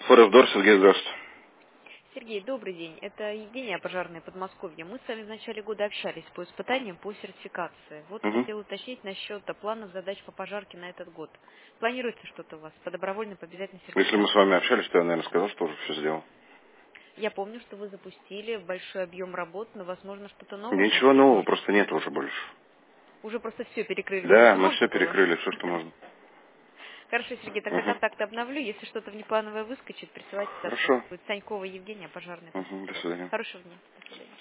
Форевдор, Сергей, здравствуйте. Сергей, добрый день. Это Евгения, пожарная Подмосковье. Мы с вами в начале года общались по испытаниям по сертификации. Вот Угу. хотела уточнить насчет планов задач по пожарке на этот год. Планируется что-то у вас по добровольной, по обязательной Если мы с сертификации? вами общались, то я, наверное, сказал, что уже все сделал. Я помню, что вы запустили большой объем работ, но, возможно, что-то новое Ничего можете нового, добавить. просто нет уже больше. Уже просто все перекрыли, все, Да, что мы можно все было. перекрыли, все, что можно. Хорошо, Сергей, тогда Угу. контакты обновлю. Если что-то внеплановое выскочит, присылайте, Хорошо. соответствует. Санькова Евгения, пожарная Угу. До Подмосковье. свидания. Хорошего дня. До свидания.